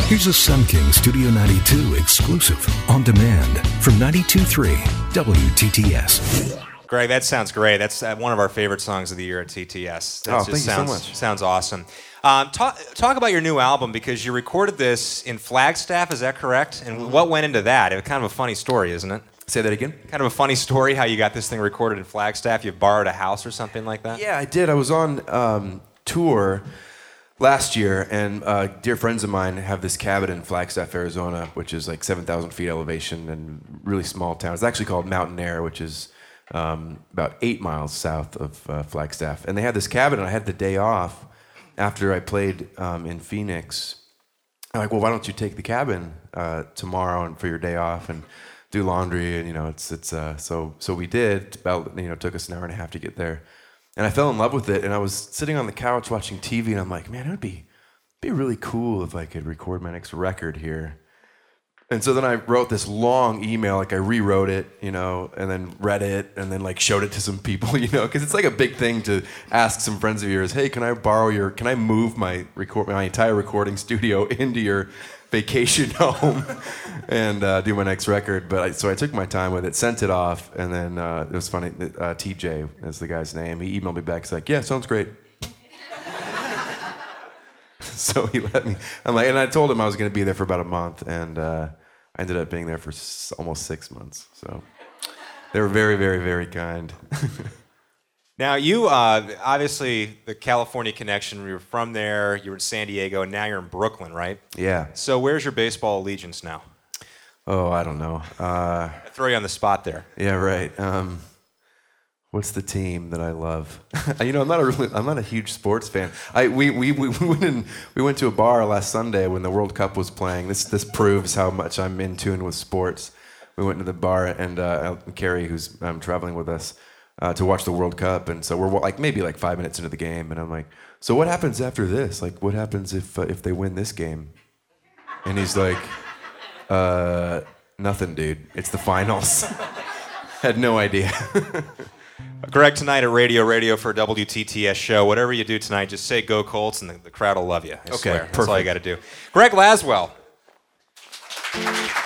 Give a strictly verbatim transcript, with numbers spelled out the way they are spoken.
Here's a Sun King Studio ninety-two exclusive on demand from ninety-two point three W T T S. Greg, that sounds great. That's uh, one of our favorite songs of the year at T T S. That oh, just thank sounds, you so much. Sounds awesome. Um, talk, talk about your new album, because you recorded this in Flagstaff, is that correct? And what went into that? It's kind of a funny story, isn't it? Say that again? Kind of a funny story how you got this thing recorded in Flagstaff. You borrowed a house or something like that? Yeah, I did. I was on um, tour last year, and uh, dear friends of mine have this cabin in Flagstaff, Arizona, which is like seven thousand feet elevation and really small town. It's actually called Mountain Air, which is um, about eight miles south of uh, Flagstaff. And they had this cabin, and I had the day off after I played um, in Phoenix. I'm like, well, why don't you take the cabin uh, tomorrow and for your day off and do laundry? And you know, it's it's uh, so so we did. About you know, it took us an hour and a half to get there. And I fell in love with it, and I was sitting on the couch watching T V, and I'm like, man, it would be be really cool if I could record my next record here. And so then I wrote this long email, like I rewrote it, you know, and then read it, and then like showed it to some people, you know, because it's like a big thing to ask some friends of yours, hey, can I borrow your, can I move my record, my entire recording studio into your vacation home and uh, do my next record? But I, so I took my time with it, sent it off, and then uh, it was funny. Uh, T J is the guy's name. He emailed me back. He's like, "Yeah, sounds great." So he let me. I'm like, and I told him I was going to be there for about a month, and uh, I ended up being there for s- almost six months. So they were very, very, very kind. Now, you, uh, obviously, the California connection, you were from there, you were in San Diego, and now you're in Brooklyn, right? Yeah. So where's your baseball allegiance now? Oh, I don't know. Uh, I throw you on the spot there. yeah, right. Um, what's the team that I love? You know, I'm not a really, I'm not a huge sports fan. I we we we we went in, we went to a bar last Sunday when the World Cup was playing. This this proves how much I'm in tune with sports. We went to the bar, and uh, Carrie, who's um, traveling with us, Uh, to watch the World Cup, and so we're like maybe like five minutes into the game, and I'm like, so what happens after this? Like, what happens if uh, if they win this game? And he's like, uh, nothing, dude. It's the finals. Had no idea. Greg, tonight at Radio Radio for a W T T S show. Whatever you do tonight, just say "Go Colts" and the, the crowd will love you. I okay, swear. perfect. That's all you got to do. Greg Laswell.